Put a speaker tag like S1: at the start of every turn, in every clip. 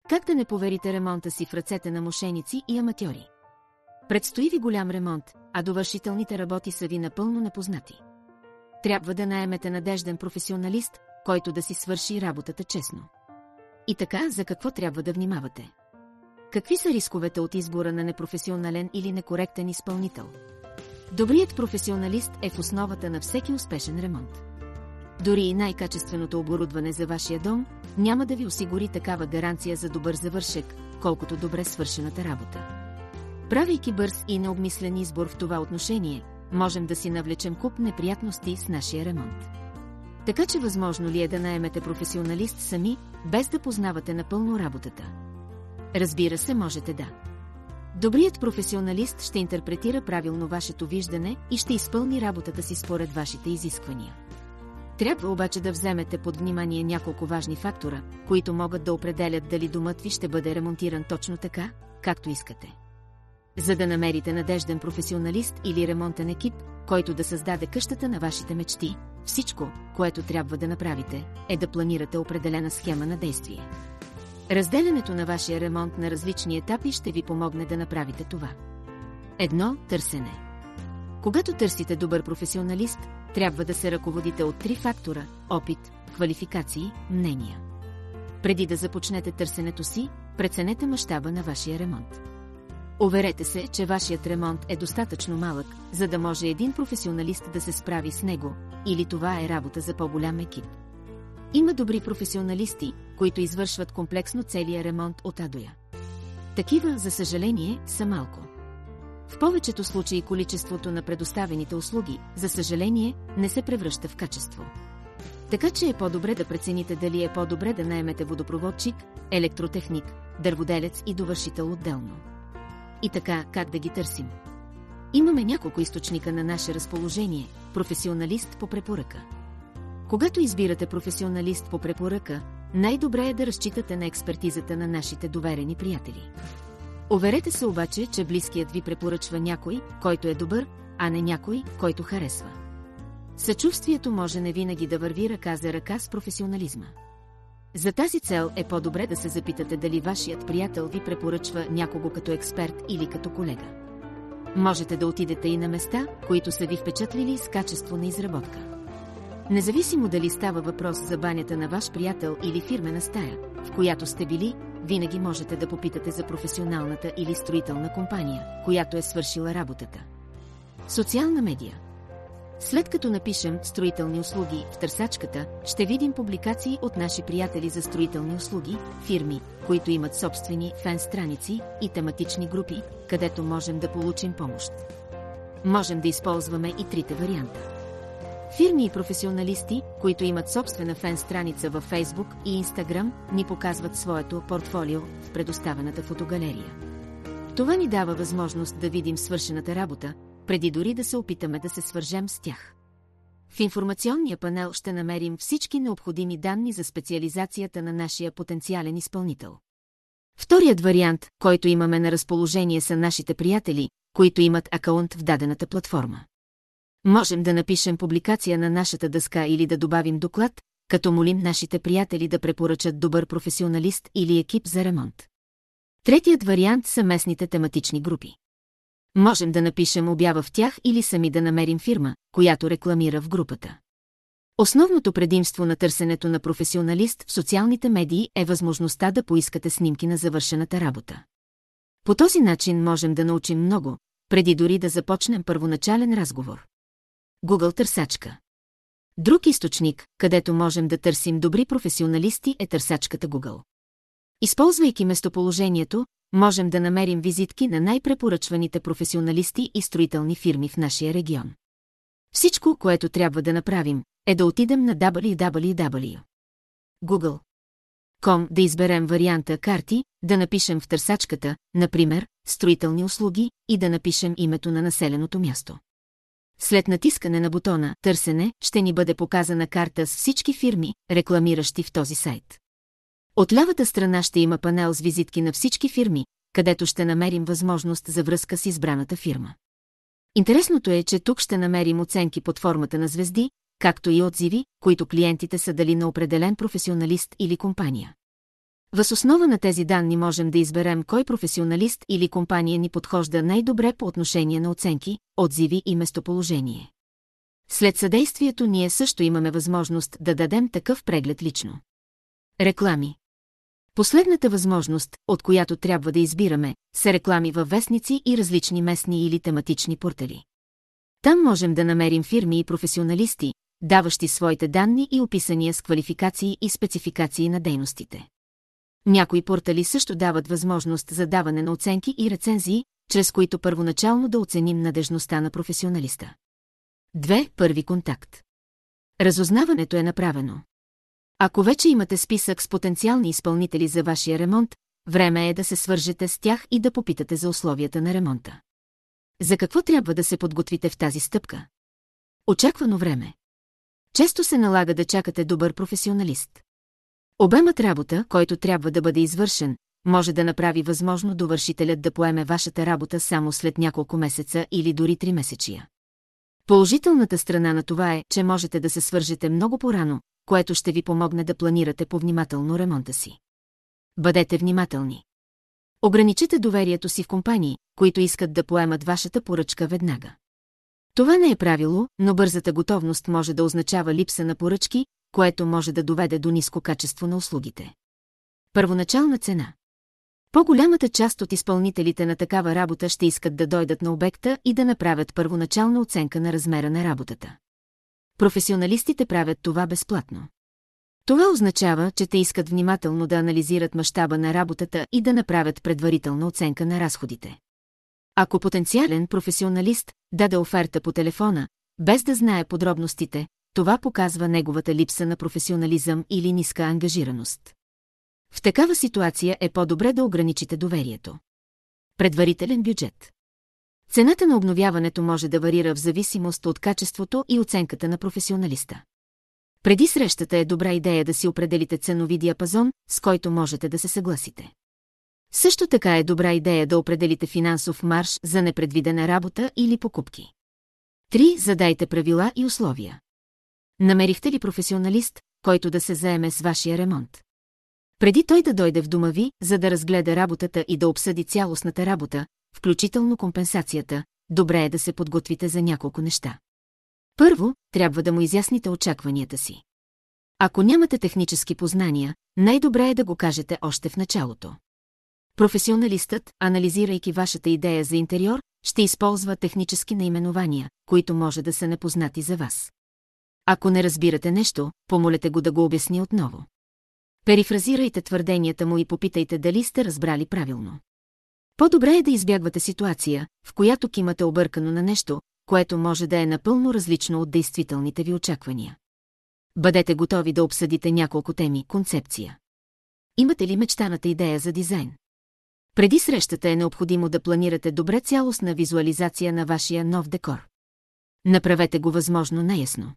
S1: Как да не поверите ремонта си в ръцете на мошеници и аматьори? Предстои ви голям ремонт, а довършителните работи са ви напълно непознати. Трябва да наемете надежден професионалист, който да си свърши работата честно. И така, за какво трябва да внимавате? Какви са рисковете от избора на непрофесионален или некоректен изпълнител? Добрият професионалист е в основата на всеки успешен ремонт. Дори и най-качественото оборудване за вашия дом няма да ви осигури такава гаранция за добър завършек, колкото добре свършената работа. Правейки бърз и необмислен избор в това отношение, можем да си навлечем куп неприятности с нашия ремонт. Така че възможно ли е да наемете професионалист сами, без да познавате напълно работата? Разбира се, можете да. Добрият професионалист ще интерпретира правилно вашето виждане и ще изпълни работата си според вашите изисквания. Трябва обаче да вземете под внимание няколко важни фактора, които могат да определят дали домът ви ще бъде ремонтиран точно така, както искате. За да намерите надежден професионалист или ремонтен екип, който да създаде къщата на вашите мечти, всичко, което трябва да направите, е да планирате определена схема на действие. Разделянето на вашия ремонт на различни етапи ще ви помогне да направите това. 1. Търсене. Когато търсите добър професионалист, трябва да се ръководите от 3 фактора – опит, квалификации, мнения. Преди да започнете търсенето си, преценете мащаба на вашия ремонт. Уверете се, че вашият ремонт е достатъчно малък, за да може един професионалист да се справи с него, или това е работа за по-голям екип. Има добри професионалисти, които извършват комплексно целия ремонт от А до Я. Такива, за съжаление, са малко. В повечето случаи количеството на предоставените услуги, за съжаление, не се превръща в качество. Така че е по-добре да прецените дали е по-добре да наемете водопроводчик, електротехник, дърводелец и довършител отделно. И така, как да ги търсим? Имаме няколко източника на наше разположение, професионалист по препоръка. Когато избирате професионалист по препоръка, най-добре е да разчитате на експертизата на нашите доверени приятели. Уверете се обаче, че близкият ви препоръчва някой, който е добър, а не някой, който харесва. Съчувствието може не винаги да върви ръка за ръка с професионализма. За тази цел е по-добре да се запитате дали вашият приятел ви препоръчва някого като експерт или като колега. Можете да отидете и на места, които са ви впечатлили с качество на изработка. Независимо дали става въпрос за банята на ваш приятел или фирмена стая, в която сте били, винаги можете да попитате за професионалната или строителна компания, която е свършила работата. Социална медия. След като напишем «строителни услуги» в търсачката, ще видим публикации от наши приятели за строителни услуги, фирми, които имат собствени фен-страници и тематични групи, където можем да получим помощ. Можем да използваме и трите варианта. Фирми и професионалисти, които имат собствена фен-страница във Facebook и Instagram, ни показват своето портфолио в предоставената фотогалерия. Това ни дава възможност да видим свършената работа, преди дори да се опитаме да се свържем с тях. В информационния панел ще намерим всички необходими данни за специализацията на нашия потенциален изпълнител. Вторият вариант, който имаме на разположение, са нашите приятели, които имат акаунт в дадената платформа. Можем да напишем публикация на нашата дъска или да добавим доклад, като молим нашите приятели да препоръчат добър професионалист или екип за ремонт. Третият вариант са местните тематични групи. Можем да напишем обява в тях или сами да намерим фирма, която рекламира в групата. Основното предимство на търсенето на професионалист в социалните медии е възможността да поискате снимки на завършената работа. По този начин можем да научим много, преди дори да започнем първоначален разговор. Google търсачка. Друг източник, където можем да търсим добри професионалисти, е търсачката Google. Използвайки местоположението, можем да намерим визитки на най-препоръчваните професионалисти и строителни фирми в нашия регион. Всичко, което трябва да направим, е да отидем на www.google.com, да изберем варианта карти, да напишем в търсачката, например, строителни услуги и да напишем името на населеното място. След натискане на бутона «Търсене» ще ни бъде показана карта с всички фирми, рекламиращи в този сайт. От лявата страна ще има панел с визитки на всички фирми, където ще намерим възможност за връзка с избраната фирма. Интересното е, че тук ще намерим оценки под формата на звезди, както и отзиви, които клиентите са дали на определен професионалист или компания. Въз основа на тези данни можем да изберем кой професионалист или компания ни подхожда най-добре по отношение на оценки, отзиви и местоположение. След съдействието ние също имаме възможност да дадем такъв преглед лично. Реклами. Последната възможност, от която трябва да избираме, са реклами във вестници и различни местни или тематични портали. Там можем да намерим фирми и професионалисти, даващи своите данни и описания с квалификации и спецификации на дейностите. Някои портали също дават възможност за даване на оценки и рецензии, чрез които първоначално да оценим надежността на професионалиста. 2. Първи контакт. Разузнаването е направено. Ако вече имате списък с потенциални изпълнители за вашия ремонт, време е да се свържете с тях и да попитате за условията на ремонта. За какво трябва да се подготвите в тази стъпка? Очаквано време. Често се налага да чакате добър професионалист. Обемът работа, който трябва да бъде извършен, може да направи възможно довършителят да поеме вашата работа само след няколко месеца или дори 3 месечия. Положителната страна на това е, че можете да се свържете много по-рано, което ще ви помогне да планирате повнимателно ремонта си. Бъдете внимателни. Ограничете доверието си в компании, които искат да поемат вашата поръчка веднага. Това не е правило, но бързата готовност може да означава липса на поръчки, което може да доведе до ниско качество на услугите. Първоначална цена. По-голямата част от изпълнителите на такава работа ще искат да дойдат на обекта и да направят първоначална оценка на размера на работата. Професионалистите правят това безплатно. Това означава, че те искат внимателно да анализират мащаба на работата и да направят предварителна оценка на разходите. Ако потенциален професионалист даде оферта по телефона, без да знае подробностите, това показва неговата липса на професионализъм или ниска ангажираност. В такава ситуация е по-добре да ограничите доверието. Предварителен бюджет. Цената на обновяването може да варира в зависимост от качеството и оценката на професионалиста. Преди срещата е добра идея да си определите ценови диапазон, с който можете да се съгласите. Също така е добра идея да определите финансов марж за непредвидена работа или покупки. 3. Задайте правила и условия. Намерихте ли професионалист, който да се заеме с вашия ремонт? Преди той да дойде в дома ви, за да разгледа работата и да обсъди цялостната работа, включително компенсацията, добре е да се подготвите за няколко неща. Първо, трябва да му изясните очакванията си. Ако нямате технически познания, най-добре е да го кажете още в началото. Професионалистът, анализирайки вашата идея за интериор, ще използва технически наименования, които може да са непознати за вас. Ако не разбирате нещо, помолете го да го обясни отново. Перифразирайте твърденията му и попитайте дали сте разбрали правилно. По-добре е да избягвате ситуация, в която кимате объркано на нещо, което може да е напълно различно от действителните ви очаквания. Бъдете готови да обсъдите няколко теми, концепция. Имате ли мечтаната идея за дизайн? Преди срещата е необходимо да планирате добре цялостна визуализация на вашия нов декор. Направете го възможно най-ясно.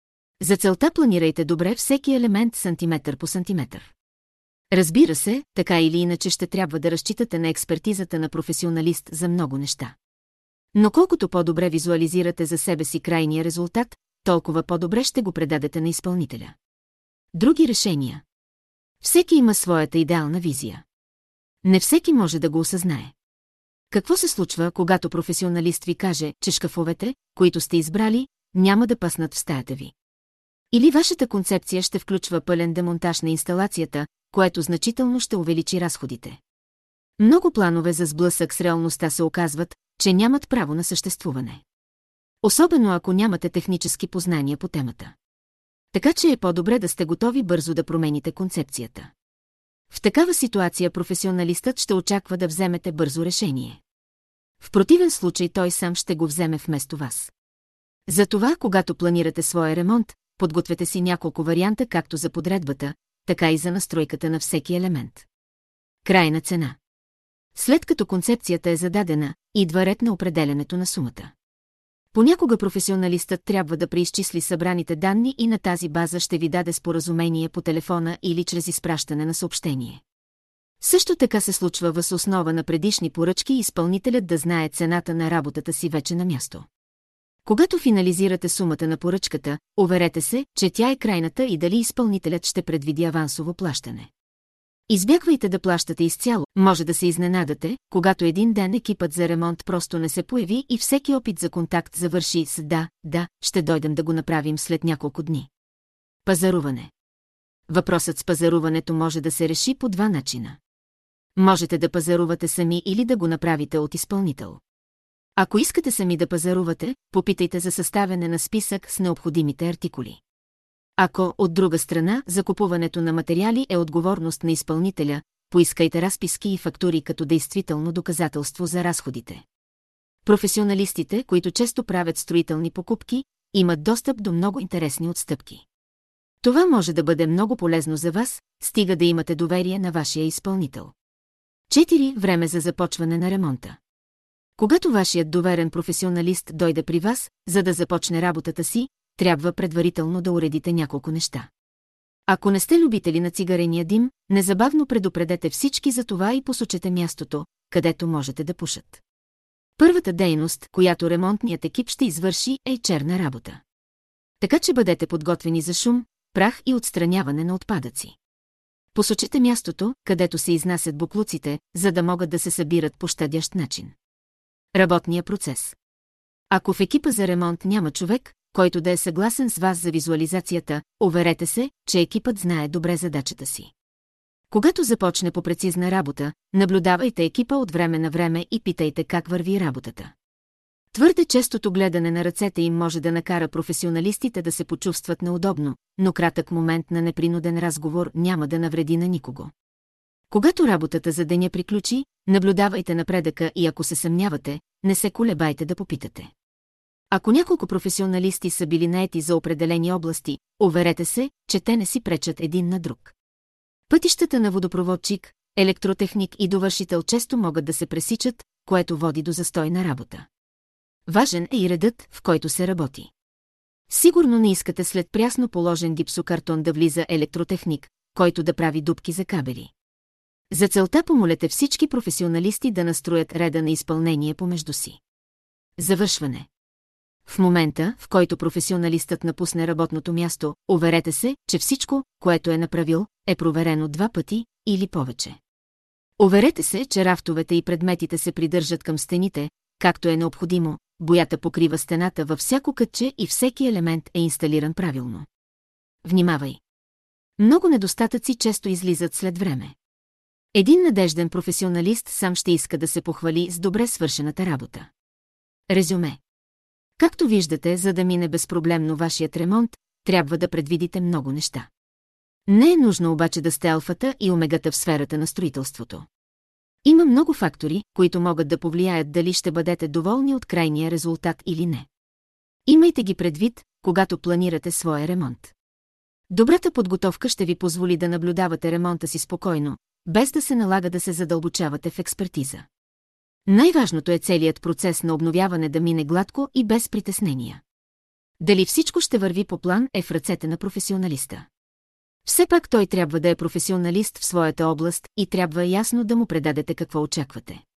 S1: За целта планирайте добре всеки елемент сантиметър по сантиметър. Разбира се, така или иначе ще трябва да разчитате на експертизата на професионалист за много неща. Но колкото по-добре визуализирате за себе си крайния резултат, толкова по-добре ще го предадете на изпълнителя. Други решения. Всеки има своята идеална визия. Не всеки може да го осъзнае. Какво се случва, когато професионалист ви каже, че шкафовете, които сте избрали, няма да паснат в стаята ви? Или вашата концепция ще включва пълен демонтаж на инсталацията, което значително ще увеличи разходите? Много планове за сблъсък с реалността се оказват, че нямат право на съществуване. Особено ако нямате технически познания по темата. Така че е по-добре да сте готови бързо да промените концепцията. В такава ситуация професионалистът ще очаква да вземете бързо решение. В противен случай той сам ще го вземе вместо вас. Затова, когато планирате своя ремонт, подгответе си няколко варианта както за подредбата, така и за настройката на всеки елемент. Крайна цена. След като концепцията е зададена, идва ред на определянето на сумата. Понякога професионалистът трябва да преизчисли събраните данни и на тази база ще ви даде споразумение по телефона или чрез изпращане на съобщение. Също така се случва въз основа на предишни поръчки изпълнителят да знае цената на работата си вече на място. Когато финализирате сумата на поръчката, уверете се, че тя е крайната и дали изпълнителят ще предвиди авансово плащане. Избягвайте да плащате изцяло, може да се изненадате, когато един ден екипът за ремонт просто не се появи и всеки опит за контакт завърши с да, ще дойдем да го направим след няколко дни. Пазаруване. Въпросът с пазаруването може да се реши по два начина. Можете да пазарувате сами или да го направите от изпълнител. Ако искате сами да пазарувате, попитайте за съставяне на списък с необходимите артикули. Ако, от друга страна, закупуването на материали е отговорност на изпълнителя, поискайте разписки и фактури като действително доказателство за разходите. Професионалистите, които често правят строителни покупки, имат достъп до много интересни отстъпки. Това може да бъде много полезно за вас, стига да имате доверие на вашия изпълнител. 4. Време за започване на ремонта. Когато вашият доверен професионалист дойде при вас, за да започне работата си, трябва предварително да уредите няколко неща. Ако не сте любители на цигарения дим, незабавно предупредете всички за това и посочете мястото, където можете да пушат. Първата дейност, която ремонтният екип ще извърши, е черна работа. Така че бъдете подготвени за шум, прах и отстраняване на отпадъци. Посочете мястото, където се изнасят боклуците, за да могат да се събират по щадящ начин. Работния процес. Ако в екипа за ремонт няма човек, който да е съгласен с вас за визуализацията, уверете се, че екипът знае добре задачата си. Когато започне по прецизна работа, наблюдавайте екипа от време на време и питайте как върви работата. Твърде честото гледане на ръцете им може да накара професионалистите да се почувстват неудобно, но кратък момент на непринуден разговор няма да навреди на никого. Когато работата за деня приключи, наблюдавайте напредъка и ако се съмнявате, не се колебайте да попитате. Ако няколко професионалисти са били наети за определени области, уверете се, че те не си пречат един на друг. Пътищата на водопроводчик, електротехник и довършител често могат да се пресичат, което води до застой на работа. Важен е и редът, в който се работи. Сигурно не искате след прясно положен гипсокартон да влиза електротехник, който да прави дупки за кабели. За целта помолете всички професионалисти да настроят реда на изпълнение помежду си. Завършване. В момента, в който професионалистът напусне работното място, уверете се, че всичко, което е направил, е проверено 2 пъти или повече. Уверете се, че рафтовете и предметите се придържат към стените, както е необходимо, боята покрива стената във всяко кътче и всеки елемент е инсталиран правилно. Внимавай! Много недостатъци често излизат след време. Един надежден професионалист сам ще иска да се похвали с добре свършената работа. Резюме. Както виждате, за да мине безпроблемно вашият ремонт, трябва да предвидите много неща. Не е нужно обаче да сте алфата и омегата в сферата на строителството. Има много фактори, които могат да повлияят дали ще бъдете доволни от крайния резултат или не. Имайте ги предвид, когато планирате своя ремонт. Добрата подготовка ще ви позволи да наблюдавате ремонта си спокойно, без да се налага да се задълбочавате в експертиза. Най-важното е целият процес на обновяване да мине гладко и без притеснения. Дали всичко ще върви по план е в ръцете на професионалиста. Все пак той трябва да е професионалист в своята област и трябва ясно да му предадете какво очаквате.